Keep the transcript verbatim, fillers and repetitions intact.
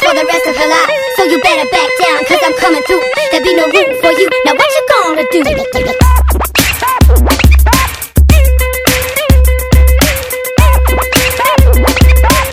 for the rest of her life. So you better back down, cause I'm coming through. That